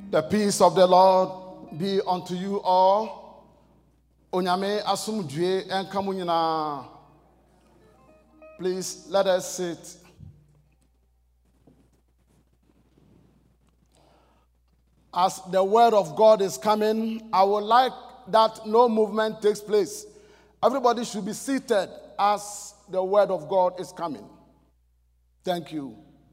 The peace of the Lord be unto you all. Onyame asumdue enkamu nyina. Please let us sit. As the word of God is coming, I would like that no movement takes place. Everybody should be seated as the word of God is coming. Thank you.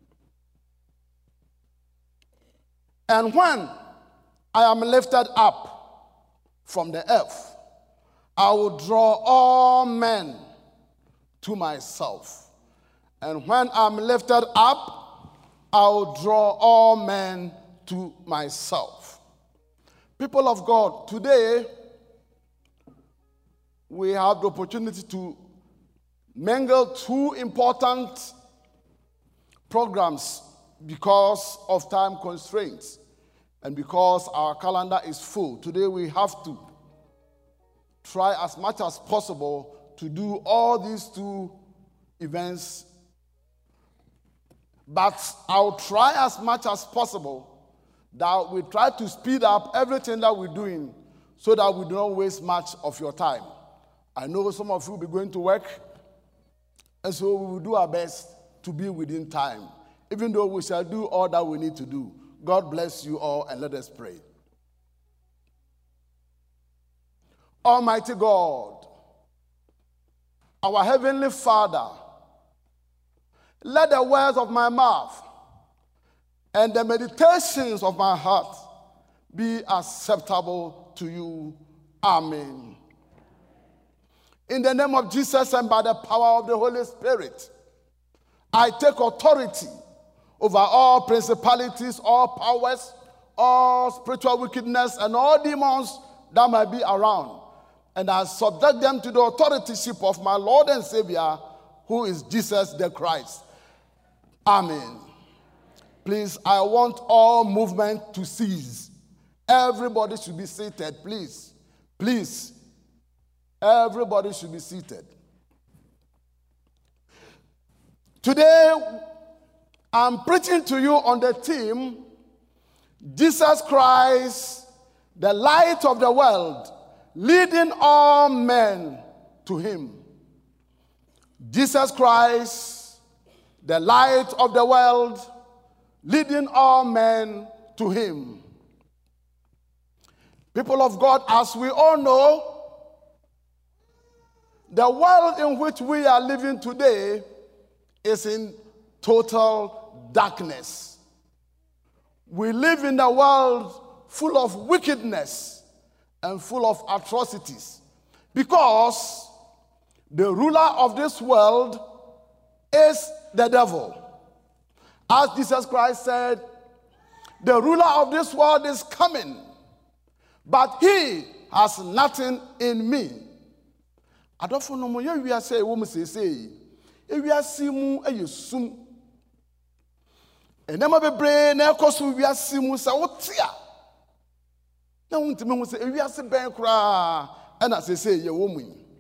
And when I am lifted up from the earth, I will draw all men to myself. And when I'm lifted up, I will draw all men to myself. People of God, today we have the opportunity to mingle two important programs because of time constraints and because our calendar is full. Today we have to try as much as possible to do all these two events, but I'll try as much as possible that we try to speed up everything that we're doing so that we don't waste much of your time. I know some of you will be going to work, and so we will do our best to be within time, even though we shall do all that we need to do. God bless you all, and let us pray. Almighty God, our Heavenly Father, let the words of my mouth and the meditations of my heart be acceptable to you. Amen. In the name of Jesus and by the power of the Holy Spirit, I take authority over all principalities, all powers, all spiritual wickedness, and all demons that might be around. And I subject them to the authorship of my Lord and Savior, who is Jesus the Christ. Amen. Please, I want all movement to cease. Everybody should be seated, please. Please. Everybody should be seated. Today, I'm preaching to you on the theme, Jesus Christ, the light of the world, leading all men to him. Jesus Christ, the light of the world, leading all men to him. People of God, as we all know, the world in which we are living today is in total darkness. We live in a world full of wickedness and full of atrocities because the ruler of this world is the devil. As Jesus Christ said, the ruler of this world is coming, but he has nothing in me. Adofo no mo ye wi ase wo mu sesei. E wi ase mu ayesum. Enema bebre na ekoso wi ase mu sa wotia. Na wontime hu se e wi ase ben kura na sesei ye wo mu.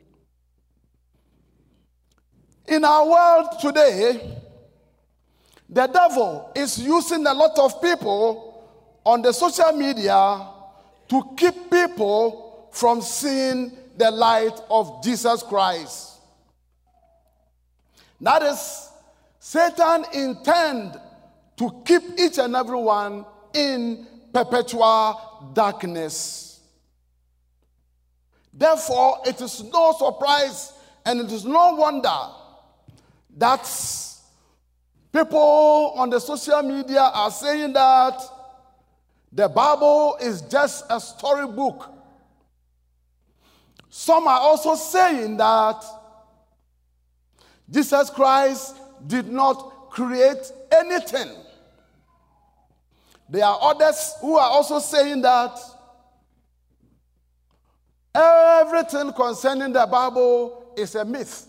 In our world today, the devil is using a lot of people on the social media to keep people from seeing the light of Jesus Christ. That is, Satan intends to keep each and every one in perpetual darkness. Therefore, it is no surprise and it is no wonder that people on the social media are saying that the Bible is just a storybook. Some are also saying that Jesus Christ did not create anything. There are others who are also saying that everything concerning the Bible is a myth.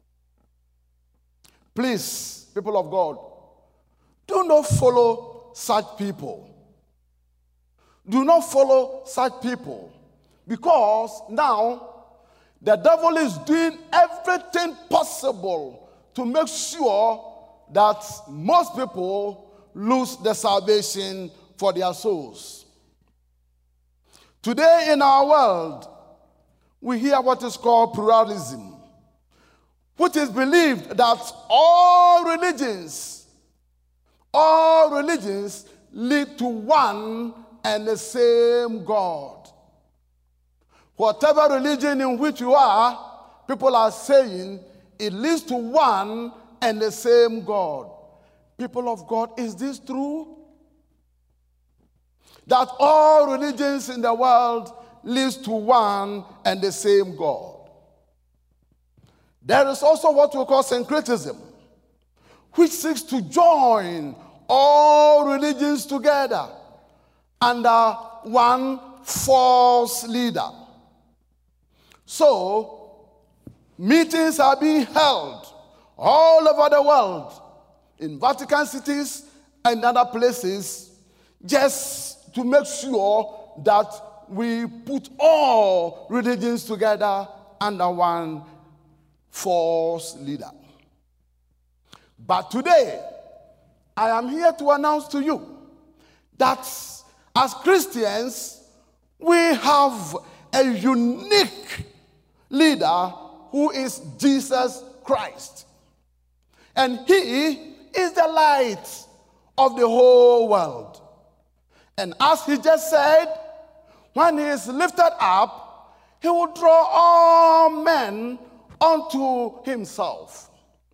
Please, people of God, do not follow such people. Do not follow such people, because now the devil is doing everything possible to make sure that most people lose the salvation for their souls. Today in our world, we hear what is called pluralism, which is believed that all religions lead to one and the same God. Whatever religion in which you are, people are saying it leads to one and the same God. People of God, is this true? That all religions in the world leads to one and the same God. There is also what we call syncretism, which seeks to join all religions together under one false leader. So, meetings are being held all over the world, in Vatican cities and other places, just to make sure that we put all religions together under one false leader. But today, I am here to announce to you that as Christians, we have a unique leader who is Jesus Christ. And he is the light of the whole world. And as he just said, when he is lifted up, he will draw all men unto himself.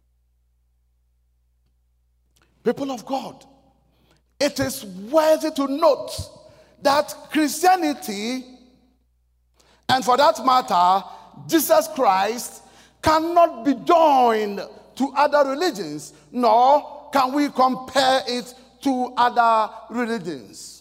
People of God, it is worthy to note that Christianity, and for that matter, Jesus Christ, cannot be joined to other religions, nor can we compare it to other religions.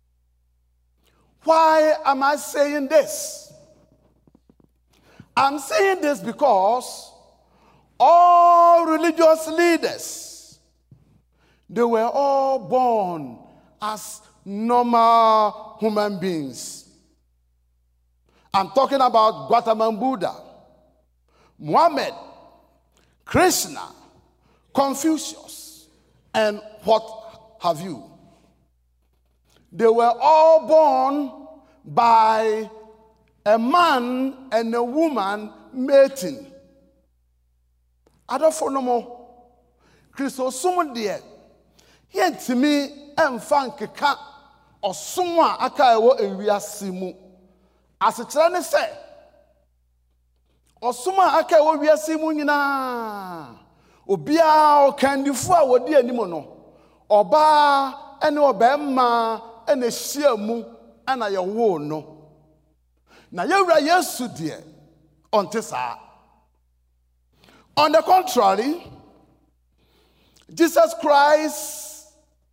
Why am I saying this? I'm saying this because all religious leaders, they were all born as normal human beings. I'm talking about Gautama Buddha, Muhammad, Krishna, Confucius, and what have you. They were all born by a man and a woman mating. Adolfo Christosum dear, yet to me and Fankeka or someone aka ewo ewiase mu. As a trane say, or someone aka ewo ewiase mu nyina. Obia o kandifu a wodi animo no. Oba ene obemma ene hyia mu ana ye wo no. Na yewura Yesu de onte saa. On the contrary, Jesus Christ,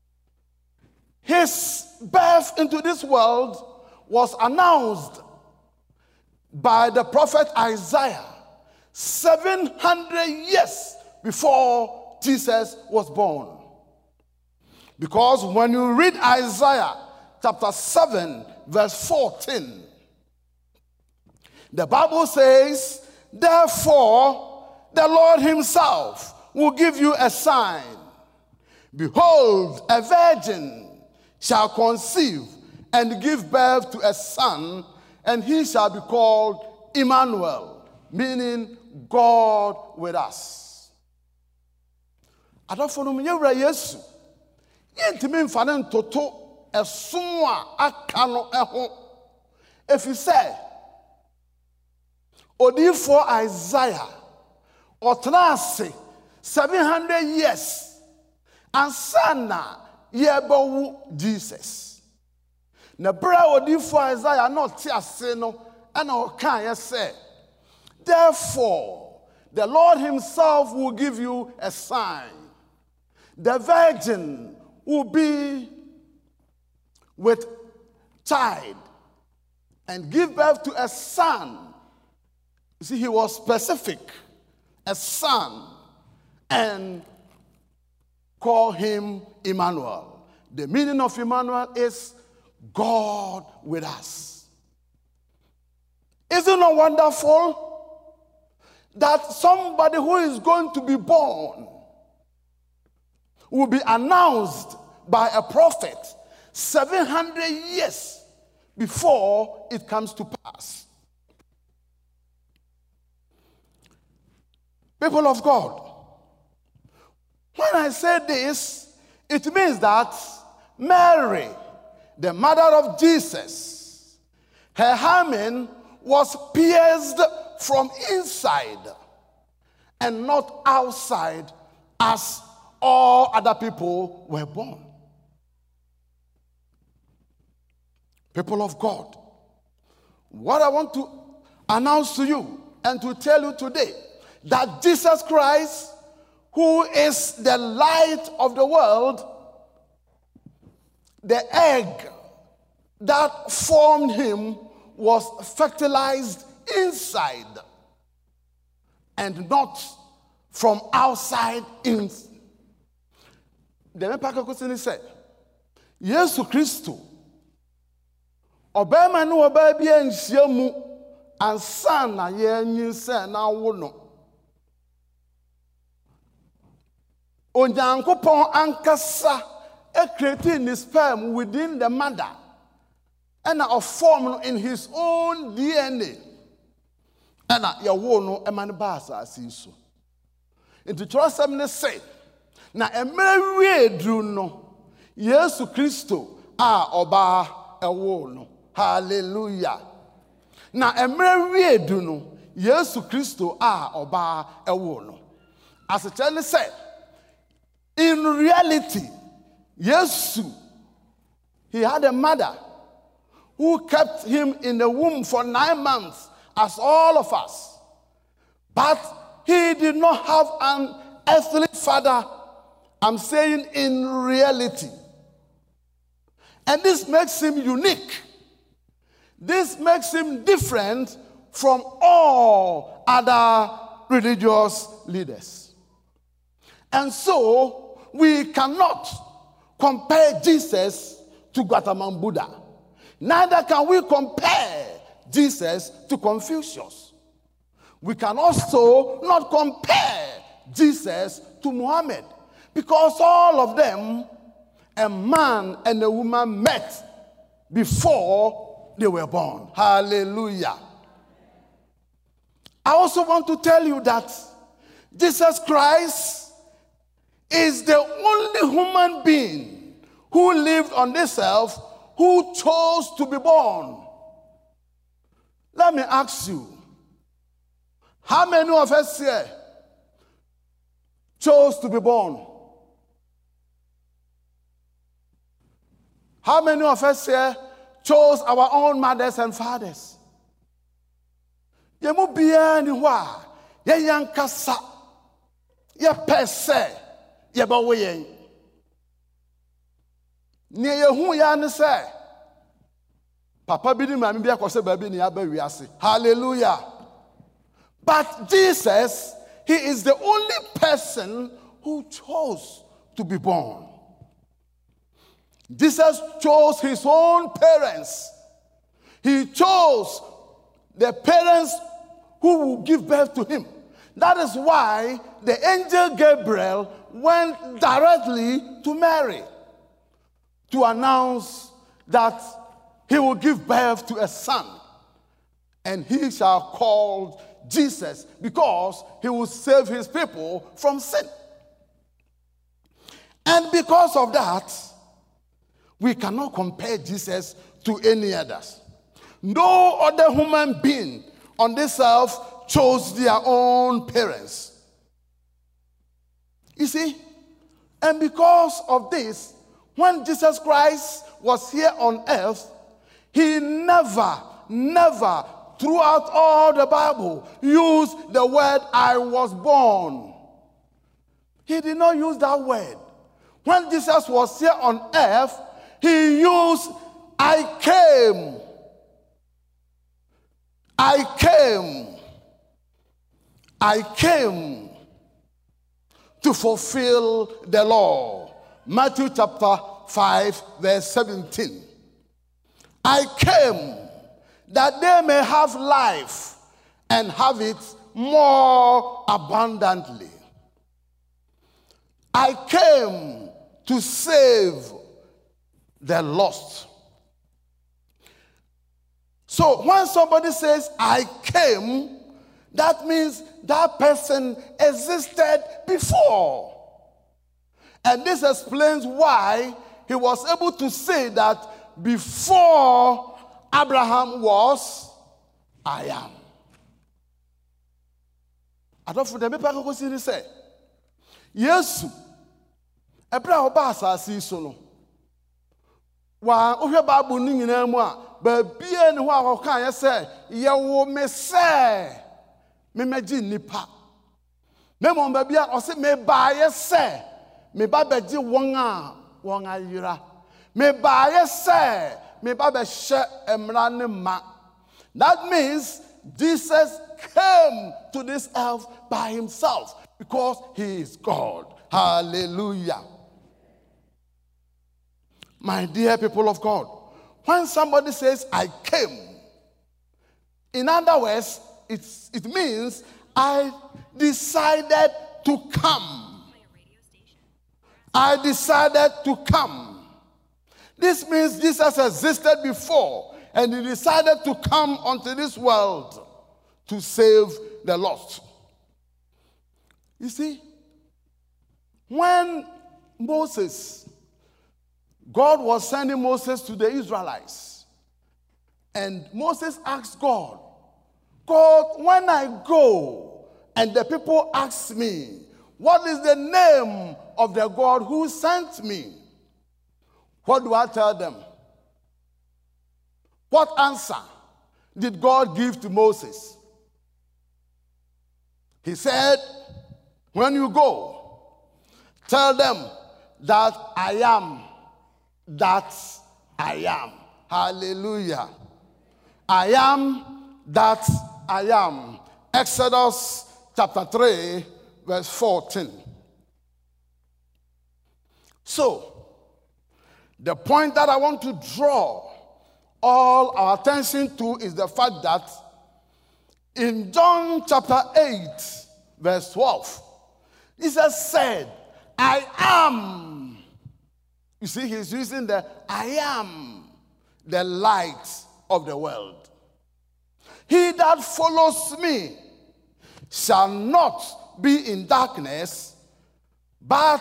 his birth into this world was announced by the prophet Isaiah 700 years before Jesus was born. Because when you read Isaiah chapter 7 verse 14, the Bible says, therefore the Lord himself will give you a sign. Behold, a virgin shall conceive and give birth to a son, and he shall be called Emmanuel, meaning God with us. Adolfo no yewura Yesu. Yentimi mfane ntoto esom a aka no eho. Efise Odifo Isaiah otrase 700 years and sana yebowu Jesus. Na bra Odifo Isaiah no ti ase no ana okan ye say, therefore the Lord himself will give you a sign. The virgin will be with child and give birth to a son. You see, he was specific, a son, and call him Emmanuel. The meaning of Emmanuel is God with us. Isn't it wonderful that somebody who is going to be born will be announced by a prophet 700 years before it comes to pass. People of God, when I say this, it means that Mary, the mother of Jesus, her hymen was pierced from inside and not outside as all other people were born. People of God, what I want to announce to you and to tell you today, that Jesus Christ, who is the light of the world, the egg that formed him was fertilized inside and not from outside in. The Mepaka said, Yesu Christo, Obama no obabi anhyiamu ansa na ye nyinsa na wo no. Onyankopon ankasa created his sperm within the mother and a form in his own DNA. And ya wo no eman ba asase so. Into trustem say, na emere wie dru no, Yesu Kristo a oba ewo no. Hallelujah. Na emere wie dru no, Yesu Kristo a oba ewo no. As it tell said, in reality, Yesu, he had a mother who kept him in the womb for 9 months, as all of us. But he did not have an earthly father, I'm saying in reality. And this makes him unique. This makes him different from all other religious leaders. And so, we cannot compare Jesus to Gautama Buddha. Neither can we compare Jesus to Confucius. We can also not compare Jesus to Muhammad, because all of them, a man and a woman, met before they were born. Hallelujah. I also want to tell you that Jesus Christ is the only human being who lived on this earth who chose to be born. Let me ask you, how many of us here chose to be born? How many of us here chose our own mothers and fathers? Yemu biya ni wa, ye yankasa, ye pese. Yebawe ni yehu ya ne say papa bi ni mami bi akose ba bi ni aba wiase. Hallelujah. But Jesus, he is the only person who chose to be born. Jesus chose his own parents. He chose the parents who will give birth to him. That is why the angel Gabriel went directly to Mary to announce that he will give birth to a son, and he shall call Jesus, because he will save his people from sin. And because of that, we cannot compare Jesus to any others. No other human being on this earth chose their own parents. You see, and because of this, when Jesus Christ was here on earth, he never, throughout all the Bible, used the word "I was born." He did not use that word. When Jesus was here on earth, he used "I came." I came to fulfill the law. Matthew chapter 5, verse 17. I came that they may have life and have it more abundantly. I came to save the lost. So when somebody says, I came, that means that person existed before. And this explains why he was able to say that before Abraham was, I am. I don't know if I can say, yes, Abraham Basa so wa ohwe Bible ni nyina mu a ba bia ne ho a hokan ye se ye wo me se me magi nipa me mo ba bia o se me ba ye se me ba beji won ayira me ba ye se me ba be hye emra ne ma. That means Jesus came to this earth by himself because he is God. Hallelujah. My dear people of God, when somebody says, I came, in other words, it means I decided to come. I decided to come. This means Jesus existed before, and he decided to come onto this world to save the lost. You see, when God was sending Moses to the Israelites, and Moses asked God, when I go and the people ask me, what is the name of the God who sent me? What do I tell them? What answer did God give to Moses? He said, when you go, tell them that I am that I am. Hallelujah. I am that I am. Exodus chapter 3, verse 14. So, the point that I want to draw all our attention to is the fact that in John chapter 8, verse 12, Jesus said, I am. You see, he's using the I am, the light of the world. He that follows me shall not be in darkness, but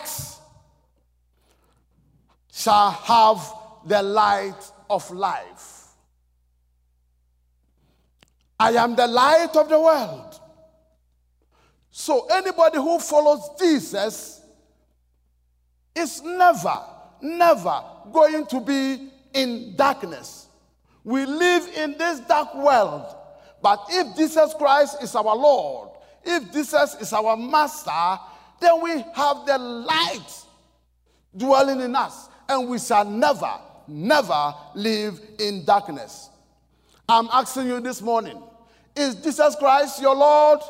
shall have the light of life. I am the light of the world. So anybody who follows Jesus is never going to be in darkness. We live in this dark world, but if Jesus Christ is our Lord, if Jesus is our Master, then we have the light dwelling in us, and we shall never live in darkness. I'm asking you this morning, is Jesus Christ your Lord?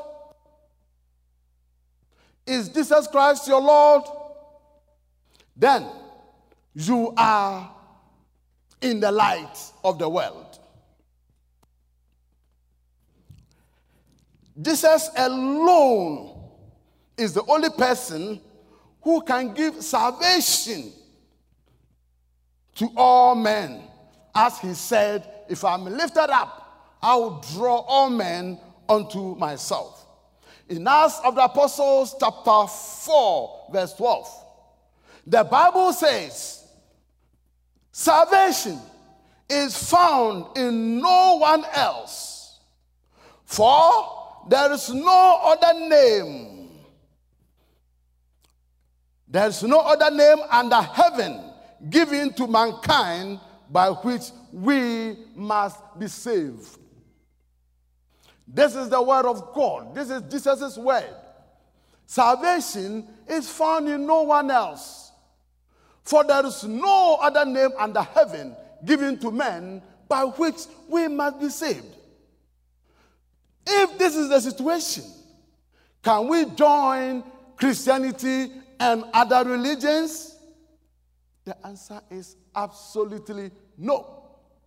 Is Jesus Christ your Lord? Then you are in the light of the world. Jesus alone is the only person who can give salvation to all men. As he said, if I'm lifted up, I will draw all men unto myself. In Acts of the Apostles, chapter 4, verse 12, the Bible says, salvation is found in no one else, for there is no other name. There is no other name under heaven given to mankind by which we must be saved. This is the word of God. This is Jesus' word. Salvation is found in no one else. For there is no other name under heaven given to men by which we must be saved. If this is the situation, can we join Christianity and other religions? The answer is absolutely no.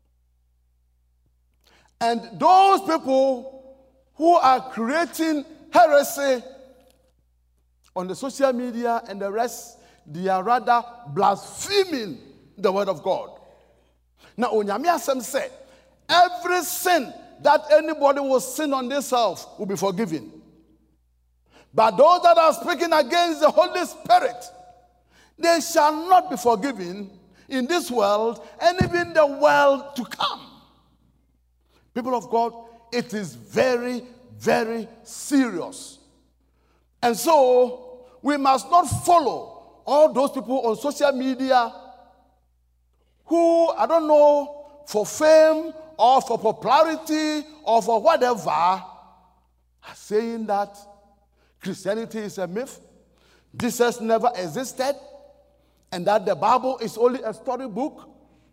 And those people who are creating heresy on the social media and the rest, they are rather blaspheming the word of God. Now, Onyame asem say, every sin that anybody will sin on this earth will be forgiven. But those that are speaking against the Holy Spirit, they shall not be forgiven in this world and even the world to come. People of God, it is very, very serious. And so, we must not follow all those people on social media who, I don't know, for fame or for popularity or for whatever, are saying that Christianity is a myth, Jesus never existed, and that the Bible is only a storybook.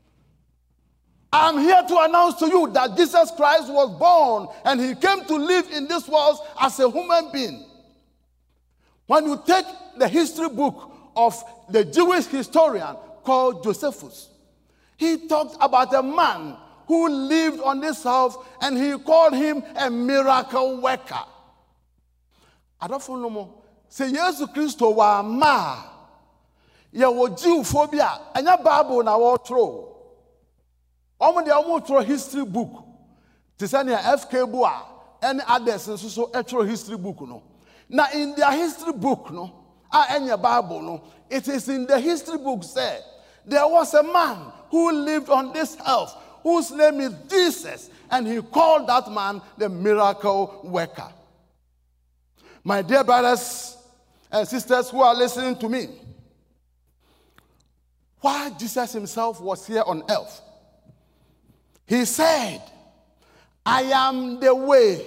I'm here to announce to you that Jesus Christ was born and he came to live in this world as a human being. When you take the history book of the Jewish historian called Josephus, he talked about a man who lived on this earth and he called him a miracle worker. I don't know. Say Jesus Christ wa ma. Ya wo Jew phobia. Anya Bible na wo throw. Omo de omo throw history book. Te say na FK Boa and others so throw history book no. Now in their history book no, anya Bible no, it is in the history book say there was a man who lived on this earth whose name is Jesus, and he called that man the miracle worker. My dear brothers and sisters who are listening to me, while Jesus himself was here on earth, he said, I am the way,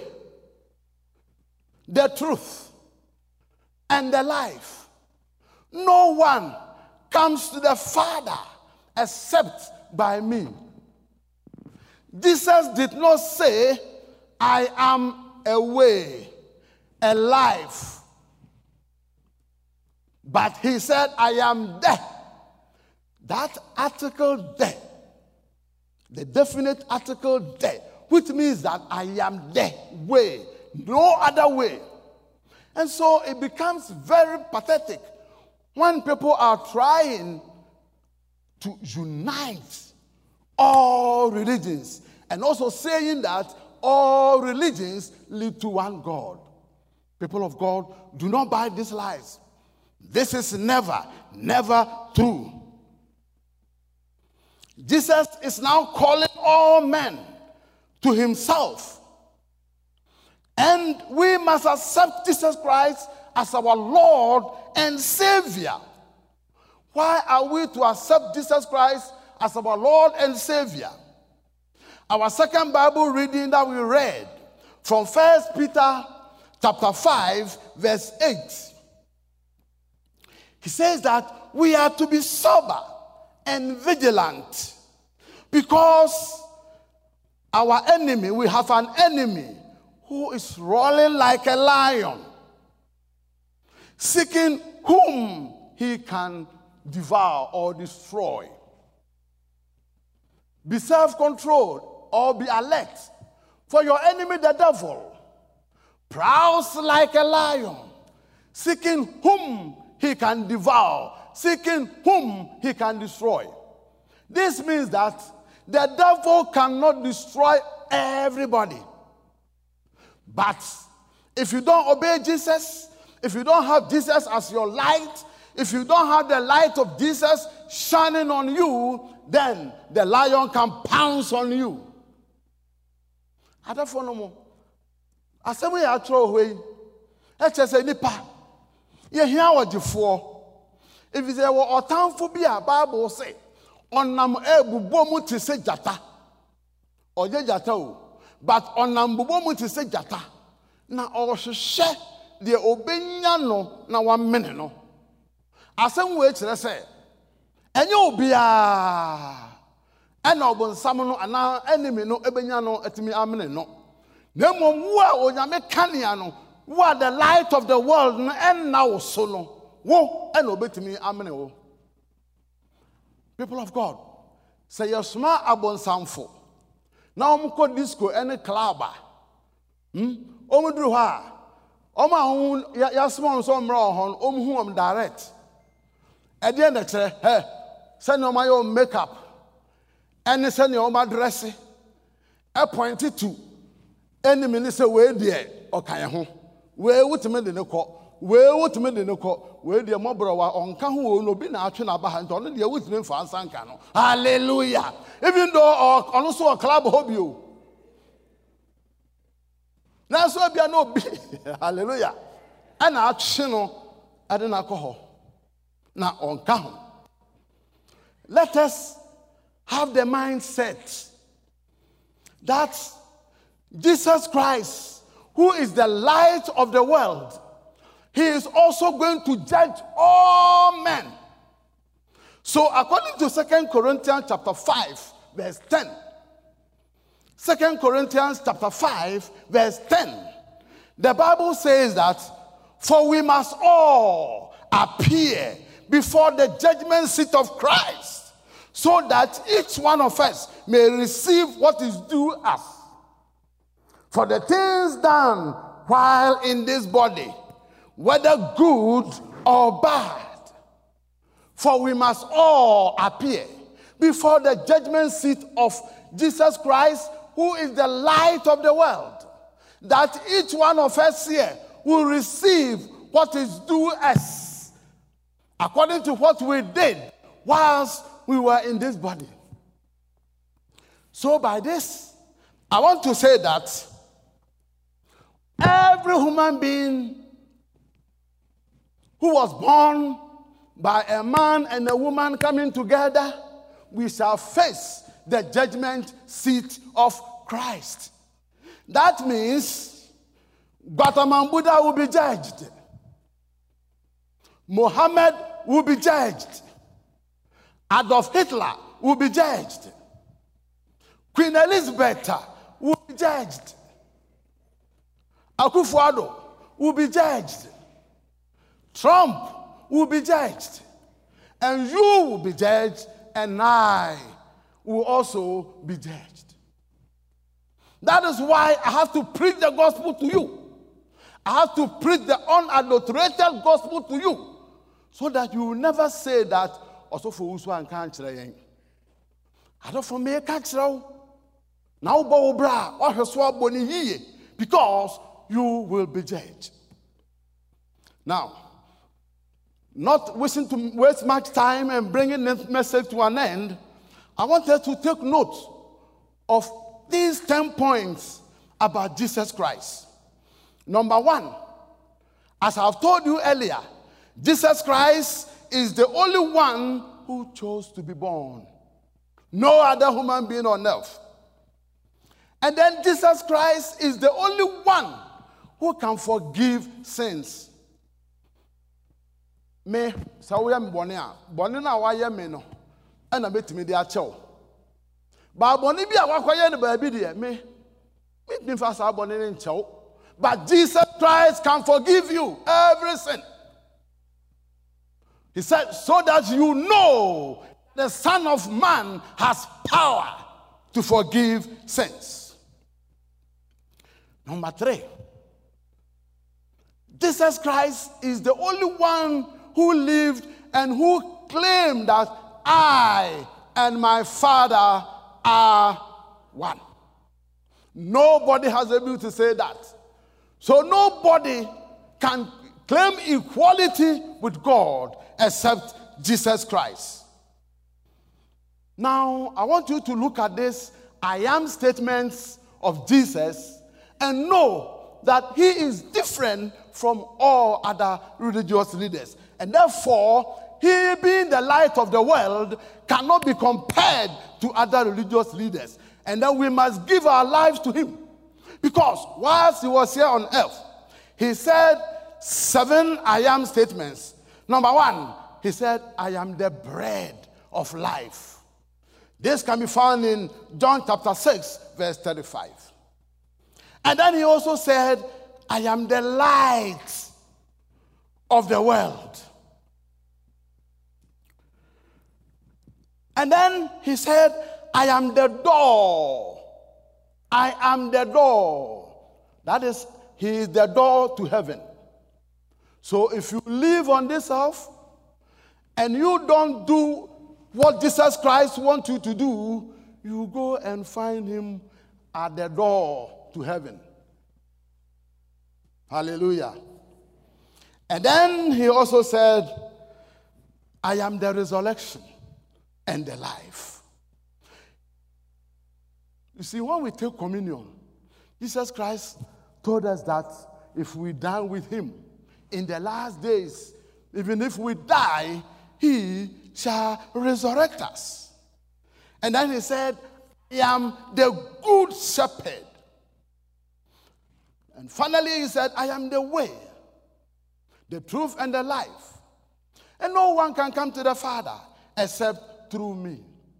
the truth, and the life. No one comes to the Father except by me. Jesus did not say, I am a way, a life. But he said, I am there. That article there, the definite article there, which means that I am the way, no other way. And so it becomes very pathetic when people are trying to unite all religions and also saying that all religions lead to one God. People of God, do not buy these lies. This is never, never true. Jesus is now calling all men to himself. And we must accept Jesus Christ as our Lord and Savior. Why are we to accept Jesus Christ as our Lord and Savior? Our second Bible reading that we read from 1 Peter chapter 5, verse 8. He says that we are to be sober and vigilant because our enemy, we have an enemy who is rolling like a lion, seeking whom he can devour or destroy. Be self-controlled or be alert, for your enemy the devil prowls like a lion, seeking whom he can devour, seeking whom he can destroy. This means that the devil cannot destroy everybody. But if you don't obey Jesus, if you don't have Jesus as your light, if you don't have the light of Jesus shining on you, then the lion can pounce on you. I don't know. I say we are throw away. Let's just say nipa. You hear what you for? If you say what otanphobia Bible say, onam ebubomu ti se jata. Oje jata o. But onam bubomu ti se jata. Na ohwehwe de obenya no na wa mene no. Asem we kire say enye obia ena obonsam no ana enemy no ebenya no etimi amene no. Na mom wo a onyame kanea no, wo are the light of the world no enna wo so no. Wo ena obetimi amene wo. People of God, say your smart abonsamfo. Na omko disco any club. Omudru ha. Oma ya small so mra hon omhu direct. At the end of the day, send your makeup, and send your dress, appointed to enemy ni say we dey okan ho we wutime de ne kɔ we wutime de ne kɔ we dey mobro wa onka ho no bi na atwe na ba ha nto no dey wutime fa ansanka no. Hallelujah. Even though ono so club hobby o na so bia no bi hallelujah ana atwe no ade na kɔ ho na onka ho. Let us have the mindset that Jesus Christ, who is the light of the world, he is also going to judge all men. So according to 2 Corinthians chapter 5, verse 10, 2 Corinthians chapter 5, verse 10, the Bible says that, for we must all appear before the judgment seat of Christ, so that each one of us may receive what is due us for the things done while in this body, whether good or bad. For we must all appear before the judgment seat of Jesus Christ, who is the light of the world, that each one of us here will receive what is due us according to what we did whilst we were in this body. So by this, I want to say that every human being who was born by a man and a woman coming together, we shall face the judgment seat of Christ. That means Gautama Buddha will be judged. Muhammad will be judged. Adolf Hitler will be judged. Queen Elizabeth will be judged. Akufo-Addo will be judged. Trump will be judged. And you will be judged, and I will also be judged. That is why I have to preach the gospel to you. I have to preach the unadulterated gospel to you, so that you will never say that also for Uswa and Kanchra. I don't for me Kanchra. Now bo bra or heswa boni, because you will be judged. Now, not wishing to waste much time and bringing this message to an end, I want us to take note of these 10 points about Jesus Christ. Number 1, as I've told you earlier, Jesus Christ is the only one who chose to be born. No other human being on earth. And then Jesus Christ is the only one who can forgive sins. Me, so we am born na wa ye me no, and I bet me the acho. But boni bi a wakoye ne ba bi de me fast born in chow. But Jesus Christ can forgive you every sin. He said, so that you know the Son of Man has power to forgive sins. Number 3, Jesus Christ is the only one who lived and who claimed that I and my Father are one. Nobody has the ability to say that. So nobody can claim equality with God except Jesus Christ. Now, I want you to look at this I am statements of Jesus and know that he is different from all other religious leaders. And therefore, he being the light of the world cannot be compared to other religious leaders. And then we must give our lives to him. Because whilst he was here on earth, he said 7 I am statements. Number 1, he said, I am the bread of life. This can be found in John chapter 6, verse 35. And then he also said, I am the light of the world. And then he said, I am the door. I am the door. That is, he is the door to heaven. So if you live on this earth and you don't do what Jesus Christ wants you to do, you go and find him at the door to heaven. Hallelujah. And then he also said, I am the resurrection and the life. You see, when we take communion, Jesus Christ told us that if we die with him in the last days, even if we die, he shall resurrect us. And then he said, I am the good shepherd. And finally he said, I am the way, the truth, and the life. And no one can come to the Father except through me.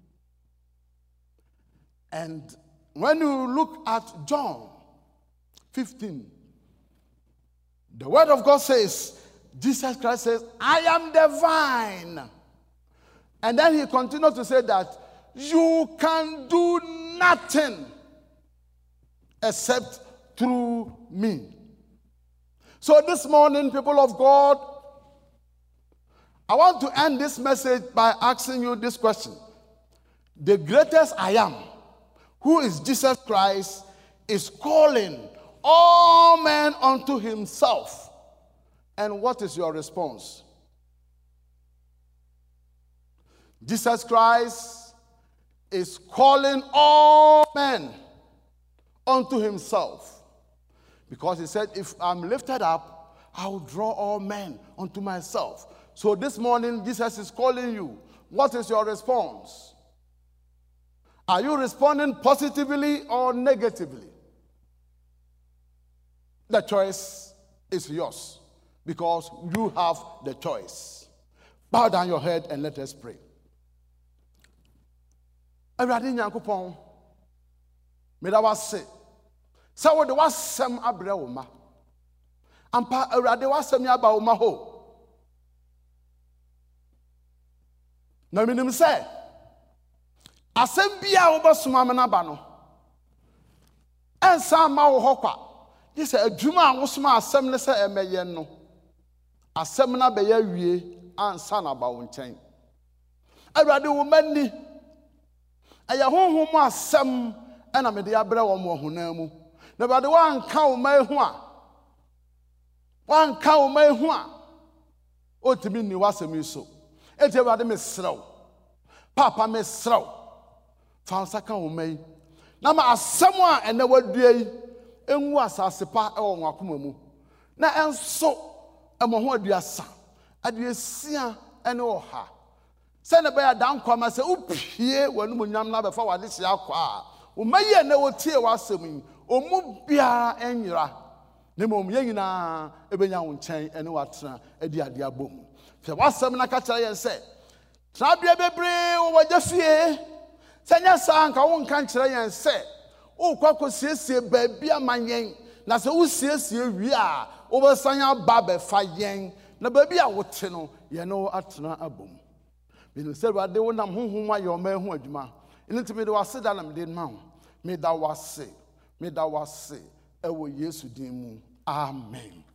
And when you look at John 15, the word of God says, Jesus Christ says, I am the vine. And then he continued to say that you can do nothing except through me. So this morning, people of God, I want to end this message by asking you this question. The greatest I am, who is Jesus Christ, is calling all men unto himself. And what is your response? Jesus Christ is calling all men unto himself. Because he said, if I'm lifted up, I will draw all men unto myself. So this morning, Jesus is calling you. What is your response? Are you responding positively or negatively? The choice is yours because you have the choice. Bow down your head and let us pray. Awurade Nyankopɔn, meda wase. Sɛ wode wasɛm abrɛ wo ma. Ampa Awurade wasɛm yaba wo ma ho. Na minim sɛ asɛm bia wo bɛsoma me na ba no. Ɛnsa ma wo hɔ kwa. Gye sɛ adwuma a wo soma asɛm ne sɛ ɛmɛyɛ no. Asɛm na bɛyɛ wie ansa na ba wo nkyɛn. Awurade wo mani. Ɛyɛ honhom asɛm ɛna mede abrɛ wɔ mo honam mu. Na Awurade wanka wo ma ehu a. Wanka wo ma ehu a. Otimi ni wasɛm yi so. Eti Awurade mesrɛ wo. Papa mesrɛ wo. Fa nsa ka wo ma yi. Na ma asɛm a ɛnɛ wadua yi enwu asase pa ɛwɔ mo akoma mu. Na ɛnso ɛmo ho aduasa. Aduasia ɛne ɔha. Sɛ ne bɛyɛ dankwa sɛ upie w'anum nyam na bɛfa wade hyia akwa a. Wo ma yi ɛnɛ wotie w'asɛm yi. Omu biara ɛnyira. Ne mom yɛ nyinaa ɛbɛnya wo nkyɛn ɛne watena adi ade abom. Fɛ w'asɛm na ka kyerɛ yɛn sɛ trabea bebree wo wagya fie. Sɛ nyɛ saa nka wo nka kyerɛ yɛn sɛ wo kwakɔ siesie baabi ama yɛn. Na sɛ wo siesie wie a wo bɛsan aba bɛfa yɛn. Na baabi a wote no yɛn no atena abom. Menim sɛ Awurade wo nam honhom ayɛ ɔma ho adwuma. Ɛno nti mede wase da na mede ma wo. Meda wase ɛwɔ Yesu din mu. Amen.